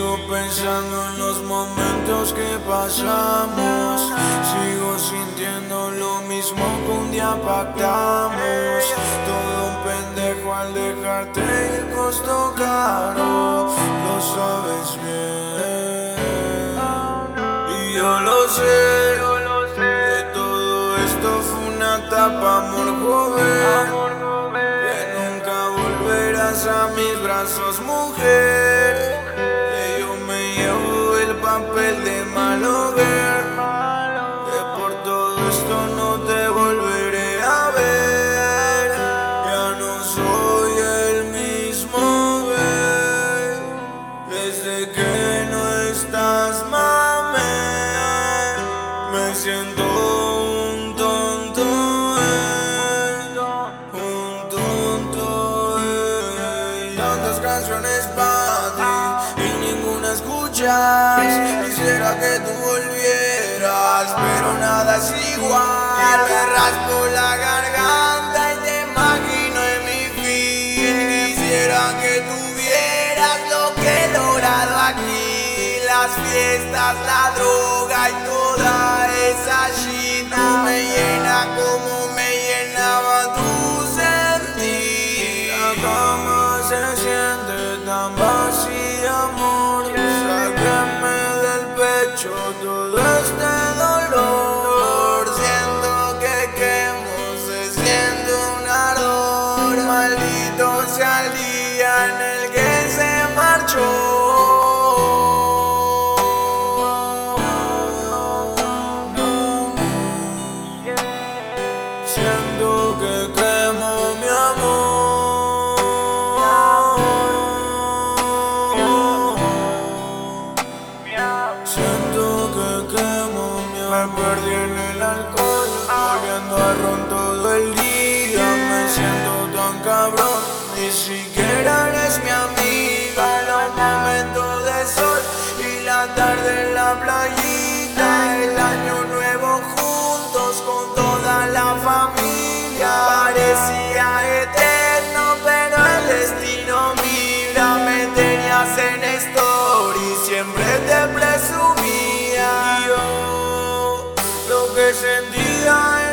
Sigo pensando en los momentos que pasamos. Sigo sintiendo lo mismo que un día pactamos. Todo un pendejo al dejarte ir, costó caro. Lo sabes bien y yo lo sé. De todo esto fue una etapa, amor joven, que nunca volverás a mis brazos, mujer. Que yo me llevo el papel de mal hogar, que por todo esto no te volveré a ver. Ya no soy el mismo, babe, desde que no estás, mami. Me siento un tonto, un tonto, tantas canciones para ti y ninguna escuchas. Quisiera que tú volvieras, pero nada es igual. Me raspo la garganta y te imagino en mi fin. Quisiera que tuvieras lo que he logrado aquí, las fiestas, la droga y toda esa shit. No me llena como me llenaba tu sentir. La cama se siente tan vacía, amor. Sáqueme del pecho todo este dolor. Siento que quemo, se siente un ardor. Maldito sea el día en el que se marchó. Siento que quemo mi amor. Siento que quemo mi amor. Me perdí en el alcohol, volviendo a ron todo el día. Me siento tan cabrón, ni siquiera eres mi amiga. Los momentos de sol y la tarde en la playita. El año nuevo juntos con toda la familia. Parecía eterno, pero el destino mira. Me tenías en story, siempre te presumía. Y yo lo que sentía